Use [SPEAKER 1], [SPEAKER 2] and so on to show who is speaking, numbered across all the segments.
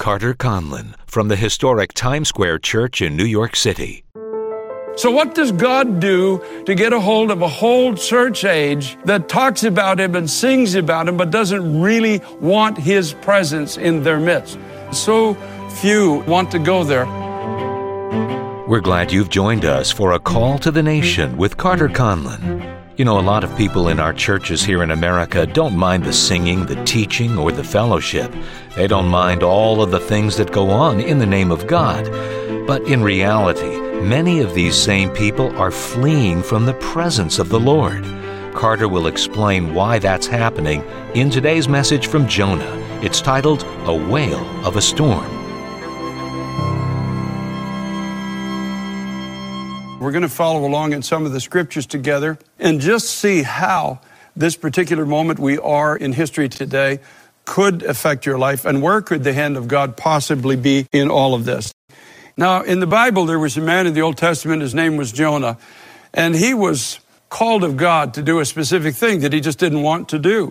[SPEAKER 1] Carter Conlon from the historic Times Square Church in New York City.
[SPEAKER 2] So what does God do to get a hold of a whole church age that talks about Him and sings about Him but doesn't really want His presence in their midst? So few want to go there.
[SPEAKER 1] We're glad you've joined us for A Call to the Nation with Carter Conlon. You know, a lot of people in our churches here in America don't mind the singing, the teaching, or the fellowship. They don't mind all of the things that go on in the name of God. But in reality, many of these same people are fleeing from the presence of the Lord. Carter will explain why that's happening in today's message from Jonah. It's titled, A Whale of a Storm.
[SPEAKER 2] We're going to follow along in some of the scriptures together and just see how this particular moment we are in history today could affect your life and where could the hand of God possibly be in all of this. Now, in the Bible, there was a man in the Old Testament, his name was Jonah, and he was called of God to do a specific thing that he just didn't want to do.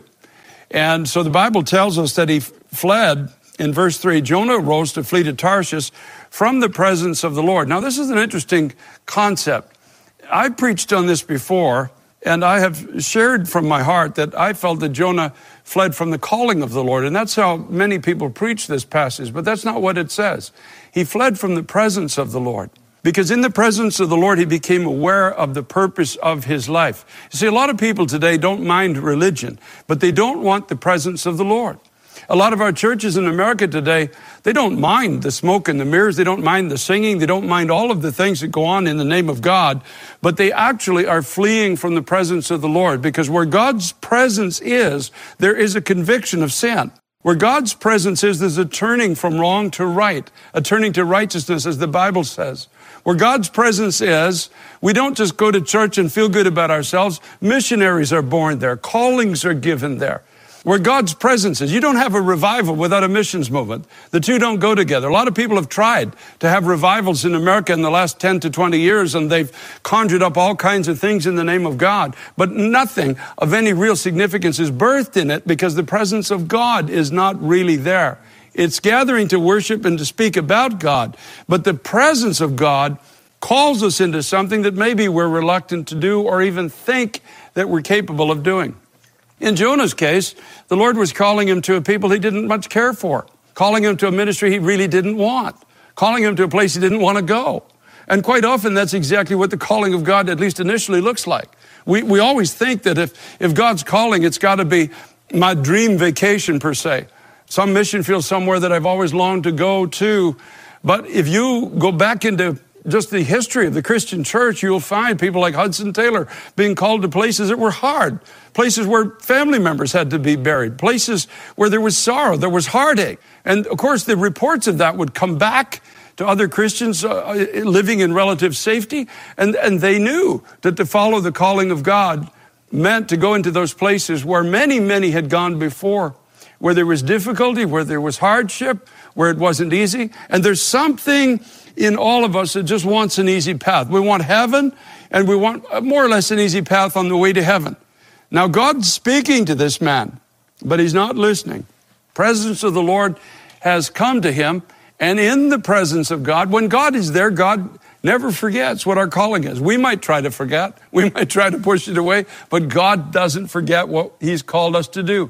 [SPEAKER 2] And so the Bible tells us that he fled. In verse 3, Jonah rose to flee to Tarshish from the presence of the Lord. Now, this is an interesting concept. I preached on this before, and I have shared from my heart that I felt that Jonah fled from the calling of the Lord. And that's how many people preach this passage, but that's not what it says. He fled from the presence of the Lord. Because in the presence of the Lord, he became aware of the purpose of his life. You see, a lot of people today don't mind religion, but they don't want the presence of the Lord. A lot of our churches in America today, they don't mind the smoke and the mirrors. They don't mind the singing. They don't mind all of the things that go on in the name of God. But they actually are fleeing from the presence of the Lord, because where God's presence is, there is a conviction of sin. Where God's presence is, there's a turning from wrong to right, a turning to righteousness, as the Bible says. Where God's presence is, we don't just go to church and feel good about ourselves. Missionaries are born there. Callings are given there. Where God's presence is, you don't have a revival without a missions movement. The two don't go together. A lot of people have tried to have revivals in America in the last 10 to 20 years, and they've conjured up all kinds of things in the name of God. But nothing of any real significance is birthed in it because the presence of God is not really there. It's gathering to worship and to speak about God. But the presence of God calls us into something that maybe we're reluctant to do or even think that we're capable of doing. In Jonah's case, the Lord was calling him to a people he didn't much care for, calling him to a ministry he really didn't want, calling him to a place he didn't want to go. And quite often, that's exactly what the calling of God, at least initially, looks like. We always think that if God's calling, it's got to be my dream vacation, per se. Some mission field somewhere that I've always longed to go to. But if you go back into just the history of the Christian church, you'll find people like Hudson Taylor being called to places that were hard, places where family members had to be buried, places where there was sorrow, there was heartache. And of course, the reports of that would come back to other Christians living in relative safety. And they knew that to follow the calling of God meant to go into those places where many, many had gone before, where there was difficulty, where there was hardship, where it wasn't easy. And there's something in all of us that just wants an easy path. We want heaven, and we want more or less an easy path on the way to heaven. Now, God's speaking to this man, but he's not listening. Presence of the Lord has come to him, and in the presence of God, when God is there, God never forgets what our calling is. We might try to forget. We might try to push it away, but God doesn't forget what he's called us to do.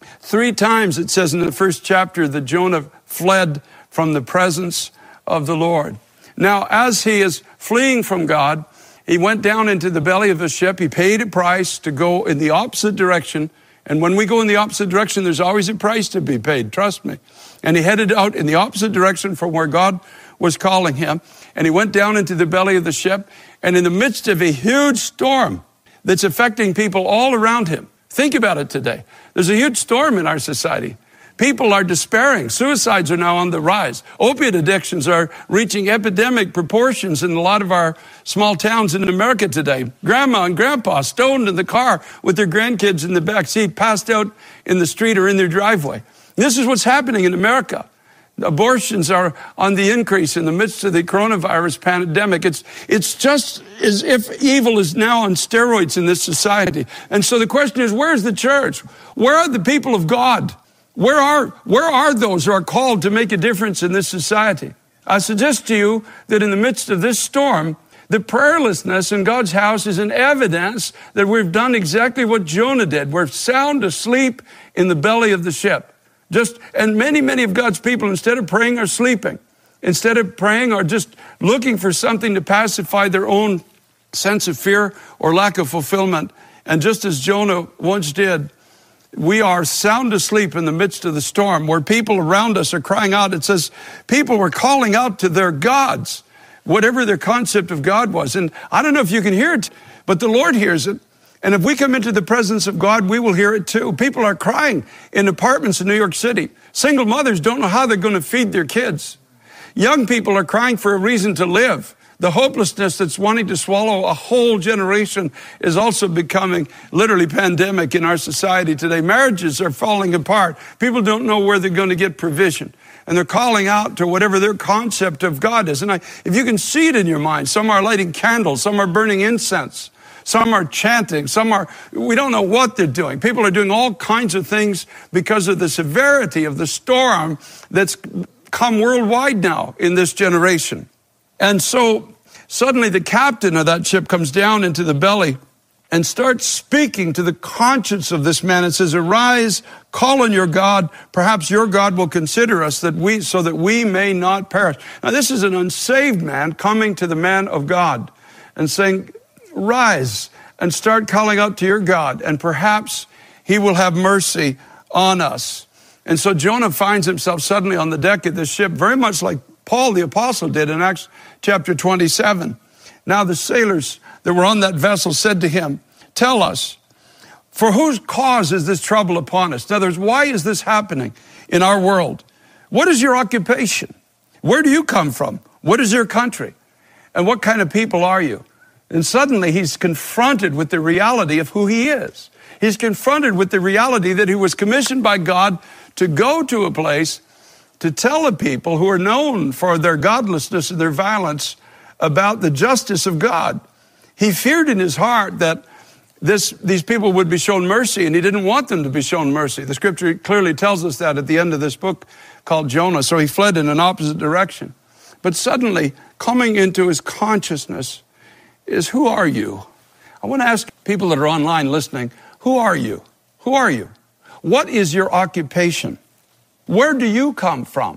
[SPEAKER 2] 3 times it says in the first chapter that Jonah fled from the presence of the Lord. Now, as he is fleeing from God, he went down into the belly of the ship. He paid a price to go in the opposite direction. And when we go in the opposite direction, there's always a price to be paid. Trust me. And he headed out in the opposite direction from where God was calling him. And he went down into the belly of the ship. And in the midst of a huge storm that's affecting people all around him. Think about it today. There's a huge storm in our society. People are despairing. Suicides are now on the rise. Opiate addictions are reaching epidemic proportions in a lot of our small towns in America today. Grandma and grandpa stoned in the car with their grandkids in the back seat, passed out in the street or in their driveway. This is what's happening in America. Abortions are on the increase in the midst of the coronavirus pandemic. It's just as if evil is now on steroids in this society. And so the question is, where's the church? Where are the people of God? Where are those who are called to make a difference in this society? I suggest to you that in the midst of this storm, the prayerlessness in God's house is an evidence that we've done exactly what Jonah did. We're sound asleep in the belly of the ship. And many of God's people, instead of praying, are sleeping. Instead of praying, are just looking for something to pacify their own sense of fear or lack of fulfillment. And just as Jonah once did, we are sound asleep in the midst of the storm, where people around us are crying out. It says people were calling out to their gods, whatever their concept of God was. And I don't know if you can hear it, but the Lord hears it. And if we come into the presence of God, we will hear it too. People are crying in apartments in New York City. Single mothers don't know how they're going to feed their kids. Young people are crying for a reason to live. The hopelessness that's wanting to swallow a whole generation is also becoming literally pandemic in our society today. Marriages are falling apart. People don't know where they're going to get provision. And they're calling out to whatever their concept of God is. And if you can see it in your mind, some are lighting candles, some are burning incense, some are chanting, we don't know what they're doing. People are doing all kinds of things because of the severity of the storm that's come worldwide now in this generation. And so suddenly the captain of that ship comes down into the belly and starts speaking to the conscience of this man and says, "Arise, call on your God. Perhaps your God will consider us so that we may not perish." Now this is an unsaved man coming to the man of God and saying, "Rise and start calling out to your God, and perhaps he will have mercy on us." And so Jonah finds himself suddenly on the deck of this ship, very much like Paul the apostle did in Acts chapter 27. Now the sailors that were on that vessel said to him, "Tell us, for whose cause is this trouble upon us?" In other words, why is this happening in our world? What is your occupation? Where do you come from? What is your country? And what kind of people are you? And suddenly he's confronted with the reality of who he is. He's confronted with the reality that he was commissioned by God to go to a place to tell the people who are known for their godlessness and their violence about the justice of God. He feared in his heart that these people would be shown mercy, and he didn't want them to be shown mercy. The scripture clearly tells us that at the end of this book called Jonah. So he fled in an opposite direction. But suddenly, coming into his consciousness is, who are you? I want to ask people that are online listening, who are you? Who are you? What is your occupation? Where do you come from?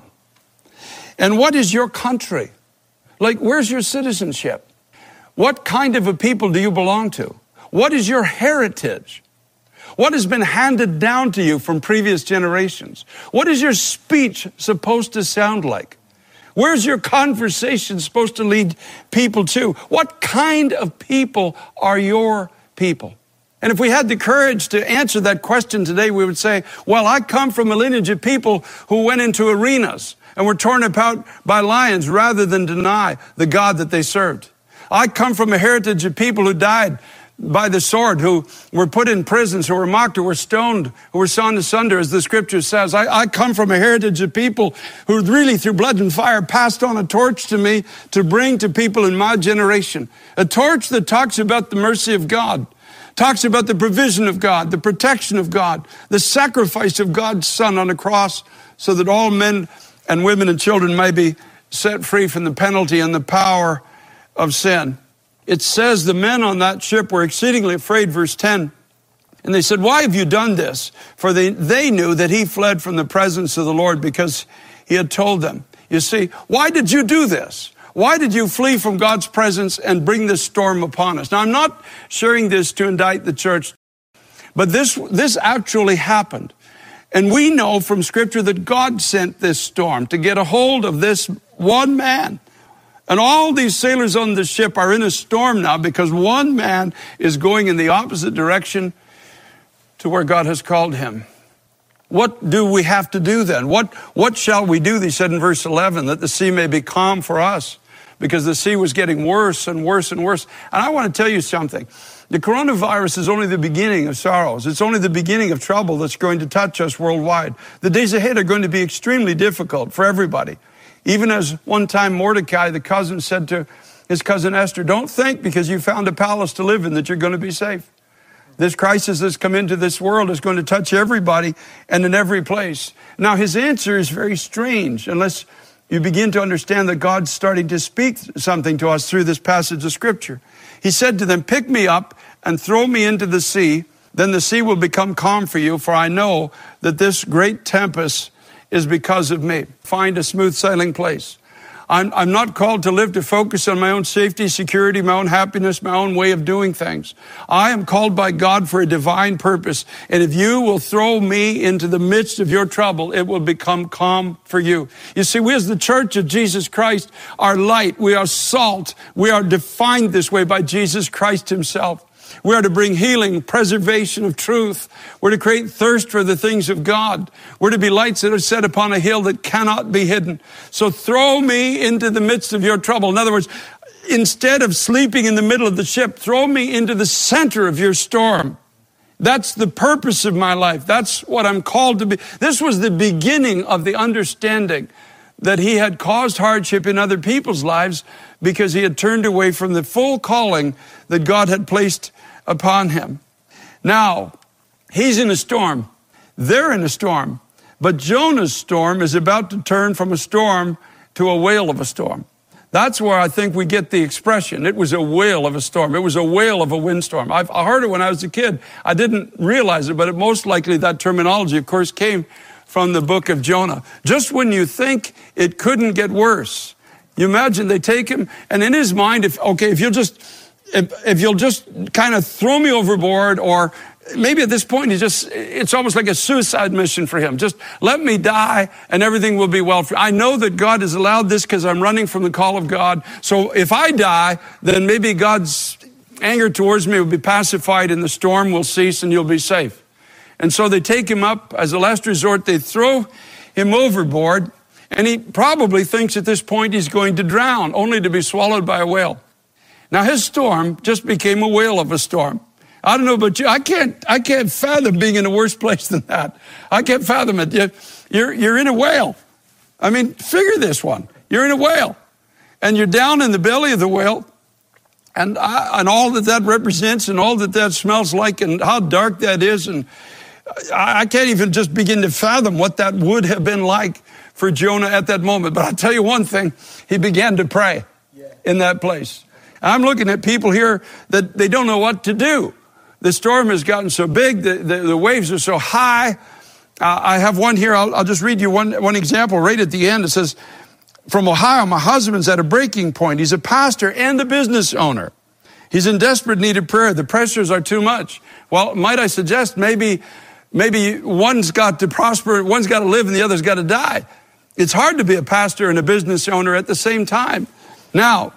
[SPEAKER 2] And what is your country? Like, where's your citizenship? What kind of a people do you belong to? What is your heritage? What has been handed down to you from previous generations? What is your speech supposed to sound like? Where's your conversation supposed to lead people to? What kind of people are your people? And if we had the courage to answer that question today, we would say, well, I come from a lineage of people who went into arenas and were torn apart by lions rather than deny the God that they served. I come from a heritage of people who died by the sword, who were put in prisons, who were mocked, who were stoned, who were sawn asunder, as the scripture says. I come from a heritage of people who really, through blood and fire, passed on a torch to me to bring to people in my generation. A torch that talks about the mercy of God, talks about the provision of God, the protection of God, the sacrifice of God's Son on the cross so that all men and women and children may be set free from the penalty and the power of sin. It says the men on that ship were exceedingly afraid, verse 10. And they said, why have you done this? For they knew that he fled from the presence of the Lord because he had told them. You see, why did you do this? Why did you flee from God's presence and bring this storm upon us? Now, I'm not sharing this to indict the church, but this actually happened. And we know from Scripture that God sent this storm to get a hold of this one man. And all these sailors on the ship are in a storm now because one man is going in the opposite direction to where God has called him. What do we have to do then? What shall we do? He said in verse 11, that the sea may be calm for us, because the sea was getting worse and worse and worse. And I want to tell you something. The coronavirus is only the beginning of sorrows. It's only the beginning of trouble that's going to touch us worldwide. The days ahead are going to be extremely difficult for everybody. Even as one time Mordecai, the cousin, said to his cousin Esther, don't think because you found a palace to live in that you're going to be safe. This crisis that's come into this world is going to touch everybody and in every place. Now, his answer is very strange unless you begin to understand that God's starting to speak something to us through this passage of Scripture. He said to them, "Pick me up and throw me into the sea. Then the sea will become calm for you, for I know that this great tempest is because of me." Find a smooth sailing place. I'm not called to live to focus on my own safety, security, my own happiness, my own way of doing things. I am called by God for a divine purpose. And if you will throw me into the midst of your trouble, it will become calm for you. You see, we as the church of Jesus Christ are light. We are salt. We are defined this way by Jesus Christ himself. We are to bring healing, preservation of truth. We're to create thirst for the things of God. We're to be lights that are set upon a hill that cannot be hidden. So throw me into the midst of your trouble. In other words, instead of sleeping in the middle of the ship, throw me into the center of your storm. That's the purpose of my life. That's what I'm called to be. This was the beginning of the understanding that he had caused hardship in other people's lives because he had turned away from the full calling that God had placed upon him. Now, he's in a storm. They're in a storm. But Jonah's storm is about to turn from a storm to a whale of a storm. That's where I think we get the expression. It was a whale of a storm. It was a whale of a windstorm. I heard it when I was a kid. I didn't realize it, but most likely that terminology, of course, came from the book of Jonah. Just when you think it couldn't get worse, you imagine they take him, and in his mind, if you'll just kind of throw me overboard, or maybe at this point it's almost like a suicide mission for him. Just let me die and everything will be well. I know that God has allowed this because I'm running from the call of God. So if I die, then maybe God's anger towards me will be pacified and the storm will cease and you'll be safe. And so they take him up as a last resort. They throw him overboard, and he probably thinks at this point he's going to drown, only to be swallowed by a whale. Now his storm just became a whale of a storm. I don't know about you. I can't fathom being in a worse place than that. I can't fathom it. You're in a whale. I mean, figure this one. You're in a whale, and you're down in the belly of the whale, and all that represents, and all that smells like, and how dark that is, and I can't even just begin to fathom what that would have been like for Jonah at that moment. But I'll tell you one thing, he began to pray in that place. I'm looking at people here that they don't know what to do. The storm has gotten so big, the waves are so high. I have one here, I'll just read you one example right at the end. It says, "From Ohio, my husband's at a breaking point. He's a pastor and a business owner. He's in desperate need of prayer. The pressures are too much." Well, might I suggest maybe one's got to prosper, one's got to live, and the other's got to die. It's hard to be a pastor and a business owner at the same time. Now,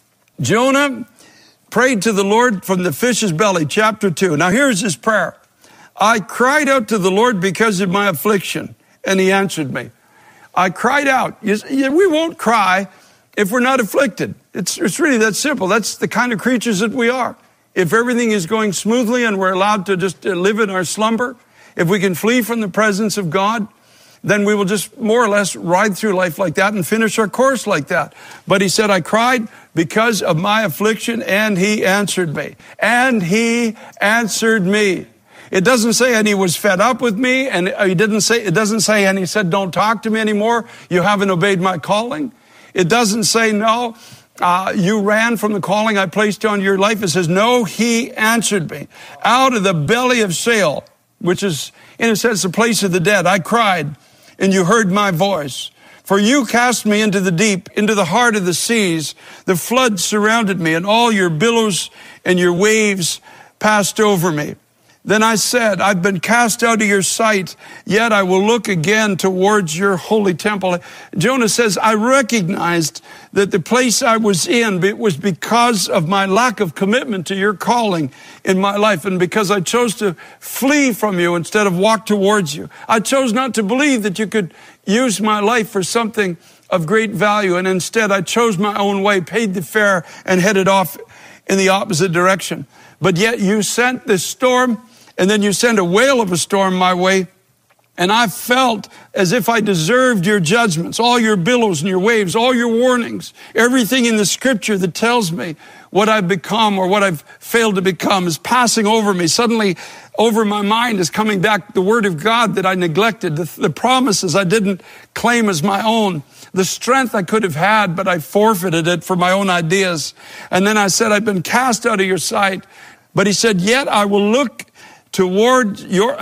[SPEAKER 2] Jonah prayed to the Lord from the fish's belly, chapter 2. Now here's his prayer. "I cried out to the Lord because of my affliction, and he answered me." I cried out. We won't cry if we're not afflicted. It's really that simple. That's the kind of creatures that we are. If everything is going smoothly and we're allowed to just live in our slumber, if we can flee from the presence of God, then we will just more or less ride through life like that and finish our course like that. But he said, "I cried because of my affliction, and he answered me." And he answered me. It doesn't say, and he was fed up with me, and it doesn't say, and he said, "Don't talk to me anymore. You haven't obeyed my calling." It doesn't say, "No, you ran from the calling I placed on your life." It says, "No, he answered me. Out of the belly of Sheol," which is, in a sense, the place of the dead, "I cried, and you heard my voice. For you cast me into the deep, into the heart of the seas. The flood surrounded me, and all your billows and your waves passed over me. Then I said, I've been cast out of your sight, yet I will look again towards your holy temple." Jonah says, I recognized that the place I was in, it was because of my lack of commitment to your calling in my life, and because I chose to flee from you instead of walk towards you. I chose not to believe that you could use my life for something of great value, and instead I chose my own way, paid the fare, and headed off in the opposite direction. But yet you sent this storm, and then you send a whale of a storm my way, And I felt as if I deserved your judgments, all your billows and your waves, all your warnings, everything in the scripture that tells me what I've become or what I've failed to become is passing over me. Suddenly over my mind is coming back the word of God that I neglected, the promises I didn't claim as my own, the strength I could have had, but I forfeited it for my own ideas. And then I said, I've been cast out of your sight. But he said, yet I will look towards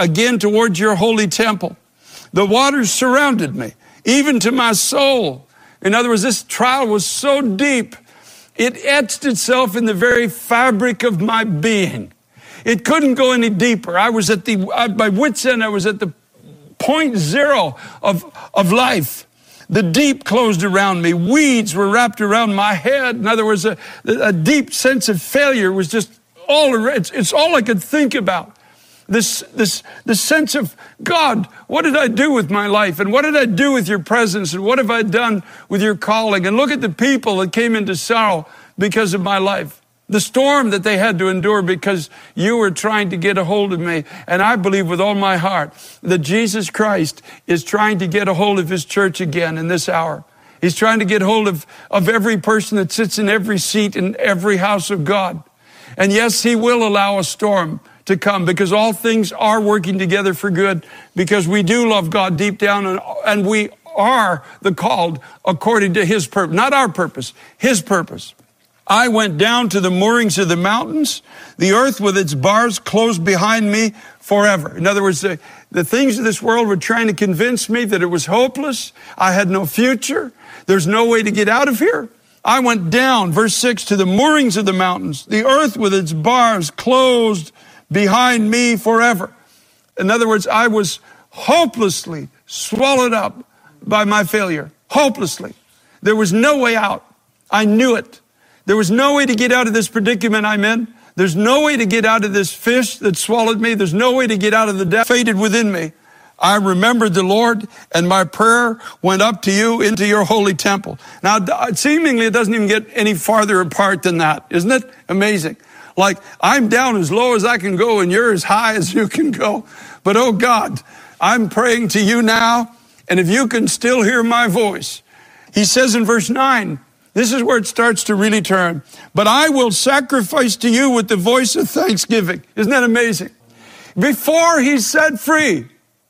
[SPEAKER 2] your holy temple. The waters surrounded me, even to my soul. In other words, this trial was so deep, it etched itself in the very fabric of my being. It couldn't go any deeper. I was at my wit's end, I was at the point zero of life. The deep closed around me. Weeds were wrapped around my head. In other words, a deep sense of failure was just all around. It's all I could think about. This sense of, God, what did I do with my life? And what did I do with your presence? And what have I done with your calling? And look at the people that came into sorrow because of my life. The storm that they had to endure because you were trying to get a hold of me. And I believe with all my heart that Jesus Christ is trying to get a hold of his church again in this hour. He's trying to get hold of every person that sits in every seat in every house of God. And yes, he will allow a storm to come because all things are working together for good because we do love God deep down and we are the called according to his purpose, not our purpose, his purpose. I went down to the moorings of the mountains. The earth with its bars closed behind me forever. In other words, the things of this world were trying to convince me that it was hopeless. I had no future. There's no way to get out of here. I went down, verse 6, to the moorings of the mountains. The earth with its bars closed behind me forever. In other words, I was hopelessly swallowed up by my failure. Hopelessly. There was no way out. I knew it. There was no way to get out of this predicament I'm in. There's no way to get out of this fish that swallowed me. There's no way to get out of the death fated within me. I remembered the Lord, and my prayer went up to you into your holy temple. Now, seemingly, it doesn't even get any farther apart than that. Isn't it amazing? Like, I'm down as low as I can go, and you're as high as you can go. But, oh God, I'm praying to you now, and if you can still hear my voice. He says in verse 9, this is where it starts to really turn. But I will sacrifice to you with the voice of thanksgiving. Isn't that amazing? Before he's set free,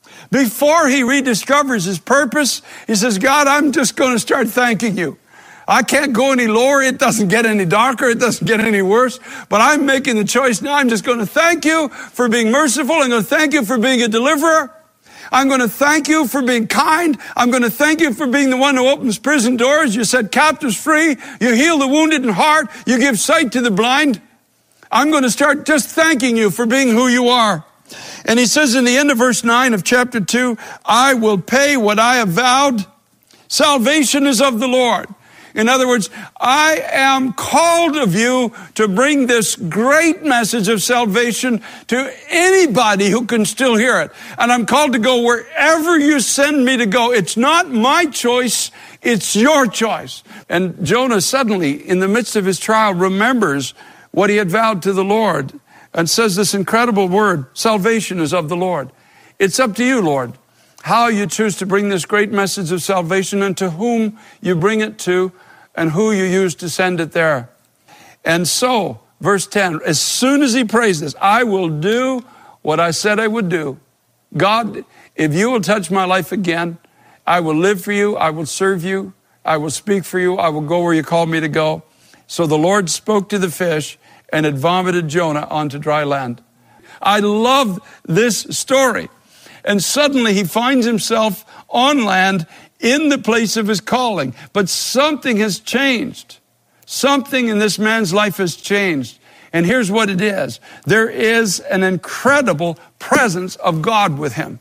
[SPEAKER 2] before he rediscovers his purpose, he says, God, I'm just going to start thanking you. I can't go any lower. It doesn't get any darker. It doesn't get any worse. But I'm making the choice now. I'm just going to thank you for being merciful. I'm going to thank you for being a deliverer. I'm going to thank you for being kind. I'm going to thank you for being the one who opens prison doors. You set captives free. You heal the wounded in heart. You give sight to the blind. I'm going to start just thanking you for being who you are. And he says in the end of verse 9 of chapter 2, I will pay what I have vowed. Salvation is of the Lord. In other words, I am called of you to bring this great message of salvation to anybody who can still hear it. And I'm called to go wherever you send me to go. It's not my choice, it's your choice. And Jonah suddenly, in the midst of his trial, remembers what he had vowed to the Lord and says this incredible word, salvation is of the Lord. It's up to you, Lord, how you choose to bring this great message of salvation and to whom you bring it to and who you use to send it there. And so, verse 10, as soon as he prays this, I will do what I said I would do. God, if you will touch my life again, I will live for you, I will serve you, I will speak for you, I will go where you called me to go. So the Lord spoke to the fish and had vomited Jonah onto dry land. I love this story. And suddenly he finds himself on land in the place of his calling. But something has changed. Something in this man's life has changed. And here's what it is. There is an incredible presence of God with him.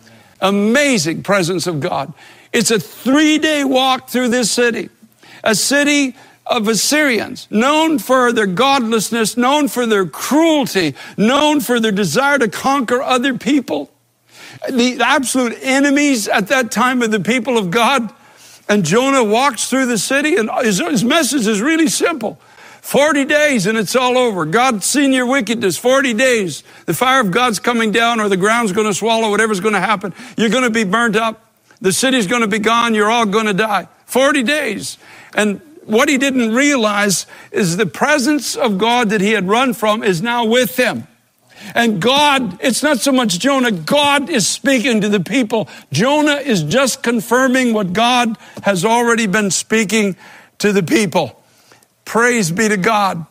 [SPEAKER 2] Amazing presence of God. It's a 3-day walk through this city. A city of Assyrians, known for their godlessness, known for their cruelty, known for their desire to conquer other people. The absolute enemies at that time of the people of God. And Jonah walks through the city, and his message is really simple. 40 days and it's all over. God's seen your wickedness. 40 days. The fire of God's coming down, or the ground's going to swallow whatever's going to happen. You're going to be burnt up. The city's going to be gone. You're all going to die. 40 days. And what he didn't realize is the presence of God that he had run from is now with him. And God, it's not so much Jonah, God is speaking to the people. Jonah is just confirming what God has already been speaking to the people. Praise be to God.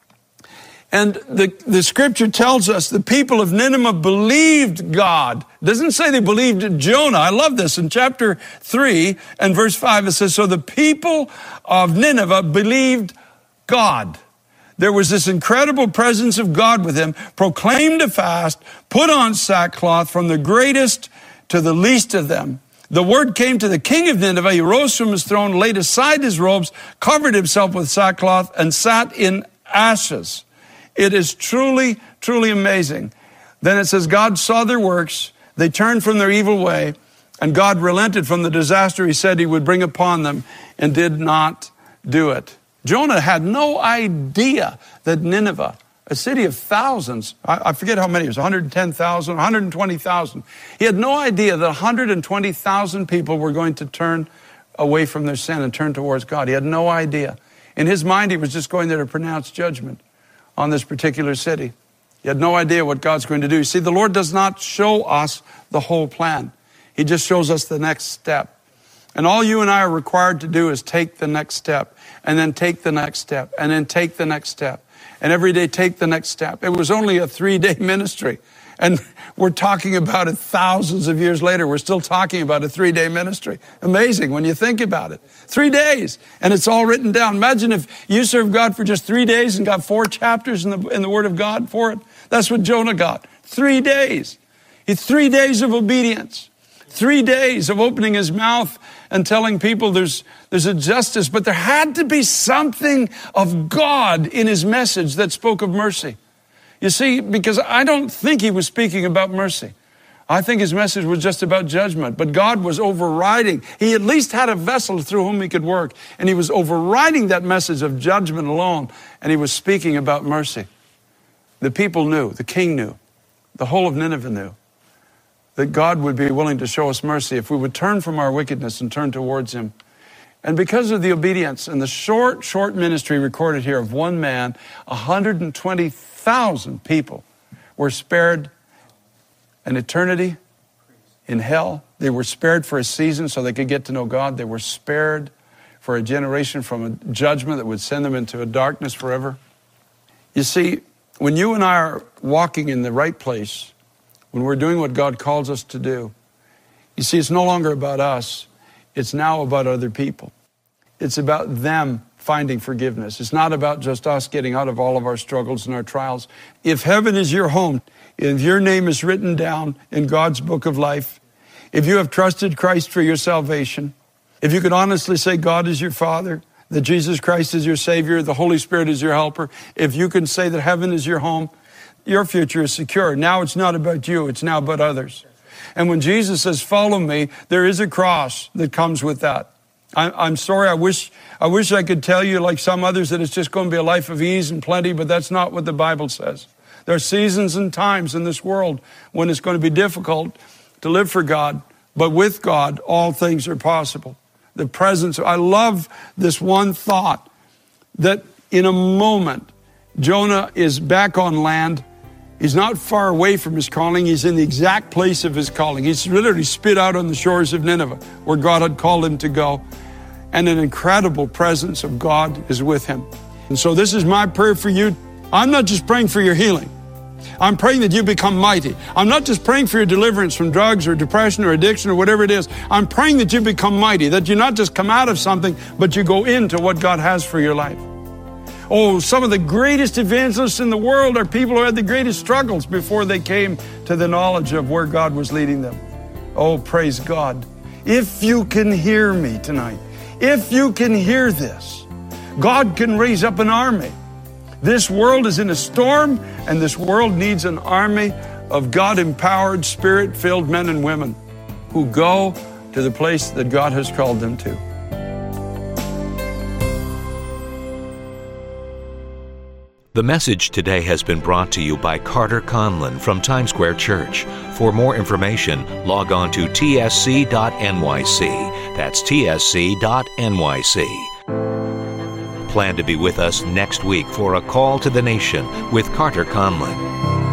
[SPEAKER 2] And the scripture tells us the people of Nineveh believed God. It doesn't say they believed Jonah. I love this. In chapter 3 and verse 5, it says, so the people of Nineveh believed God. There was this incredible presence of God with him, proclaimed a fast, put on sackcloth from the greatest to the least of them. The word came to the king of Nineveh. He rose from his throne, laid aside his robes, covered himself with sackcloth, and sat in ashes. It is truly, truly amazing. Then it says, God saw their works. They turned from their evil way, and God relented from the disaster he said he would bring upon them, and did not do it. Jonah had no idea that Nineveh, a city of thousands, I forget how many, it was 110,000, 120,000. He had no idea that 120,000 people were going to turn away from their sin and turn towards God. He had no idea. In his mind, he was just going there to pronounce judgment on this particular city. He had no idea what God's going to do. You see, the Lord does not show us the whole plan. He just shows us the next step. And all you and I are required to do is take the next step, and then take the next step, and then take the next step. And every day take the next step. It was only a 3-day ministry. And we're talking about it thousands of years later. We're still talking about a 3-day ministry. Amazing when you think about it. 3 days, and it's all written down. Imagine if you served God for just 3 days and got 4 chapters in the Word of God for it. That's what Jonah got. 3 days. 3 days of obedience. 3 days of opening his mouth and telling people there's a justice. But there had to be something of God in his message that spoke of mercy. You see, because I don't think he was speaking about mercy. I think his message was just about judgment. But God was overriding. He at least had a vessel through whom he could work. And he was overriding that message of judgment alone. And he was speaking about mercy. The people knew, the king knew, the whole of Nineveh knew that God would be willing to show us mercy if we would turn from our wickedness and turn towards him. And because of the obedience and the short ministry recorded here of one man, 120,000 people were spared an eternity in hell. They were spared for a season so they could get to know God. They were spared for a generation from a judgment that would send them into a darkness forever. You see, when you and I are walking in the right place, when we're doing what God calls us to do, you see, it's no longer about us. It's now about other people. It's about them finding forgiveness. It's not about just us getting out of all of our struggles and our trials. If heaven is your home, if your name is written down in God's book of life, if you have trusted Christ for your salvation, if you could honestly say God is your Father, that Jesus Christ is your Savior, the Holy Spirit is your helper, if you can say that heaven is your home, your future is secure. Now it's not about you, it's now about others. And when Jesus says, follow me, there is a cross that comes with that. I'm sorry, I wish I could tell you like some others that it's just going to be a life of ease and plenty, but that's not what the Bible says. There are seasons and times in this world when it's going to be difficult to live for God, but with God, all things are possible. The presence, I love this one thought that in a moment, Jonah is back on land. He's not far away from his calling. He's in the exact place of his calling. He's literally spit out on the shores of Nineveh where God had called him to go. And an incredible presence of God is with him. And so this is my prayer for you. I'm not just praying for your healing. I'm praying that you become mighty. I'm not just praying for your deliverance from drugs or depression or addiction or whatever it is. I'm praying that you become mighty, that you not just come out of something, but you go into what God has for your life. Oh, some of the greatest evangelists in the world are people who had the greatest struggles before they came to the knowledge of where God was leading them. Oh, praise God. If you can hear me tonight, if you can hear this, God can raise up an army. This world is in a storm, and this world needs an army of God-empowered, Spirit-filled men and women who go to the place that God has called them to.
[SPEAKER 1] The message today has been brought to you by Carter Conlon from Times Square Church. For more information, log on to tsc.nyc. That's tsc.nyc. Plan to be with us next week for A Call to the Nation with Carter Conlon.